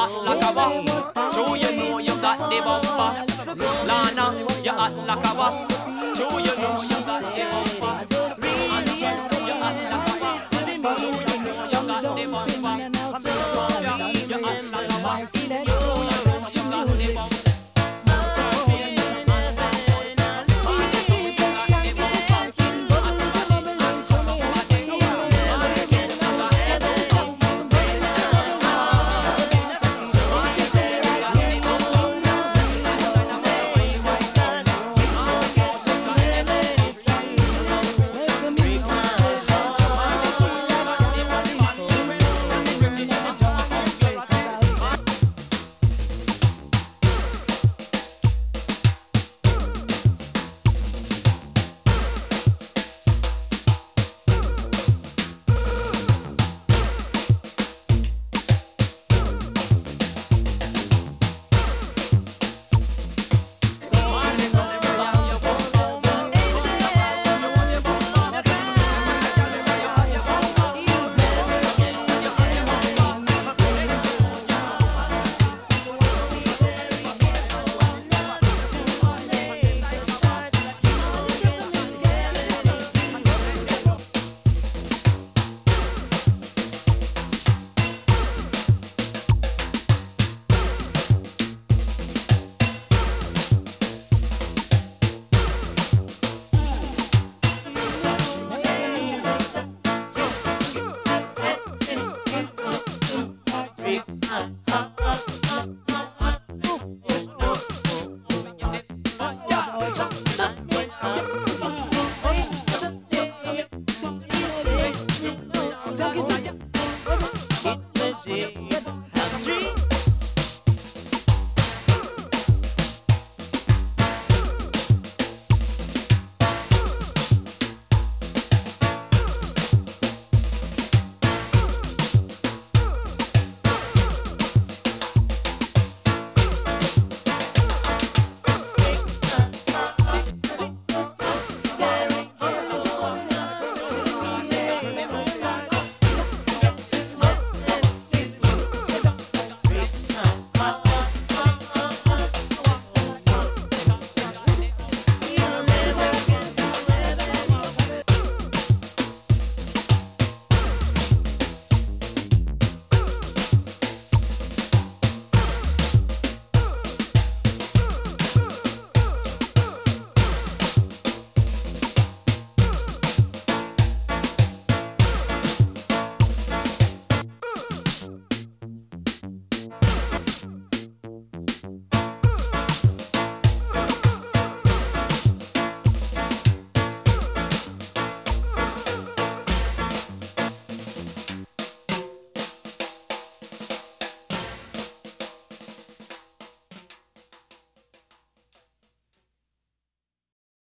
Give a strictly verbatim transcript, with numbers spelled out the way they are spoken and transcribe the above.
hot like a wasp. True, you know you got the bumper. Lana, you hot like a wasp. True, you know you got the bumper. And you hot like a wasp. True, you know you got the bumper. You hot like a wasp.